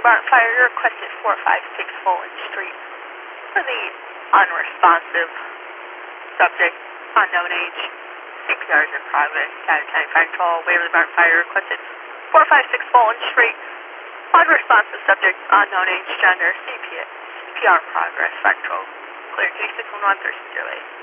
Waverly Barton Fire requested 456 Fulton Street for the unresponsive subject, unknown age, CPR is in progress. County Fire Control, Waverly Barton Fire requested 456 Fulton Street, unresponsive subject, unknown age, gender, CPR in progress. Fire Control, clear G611 Thursday.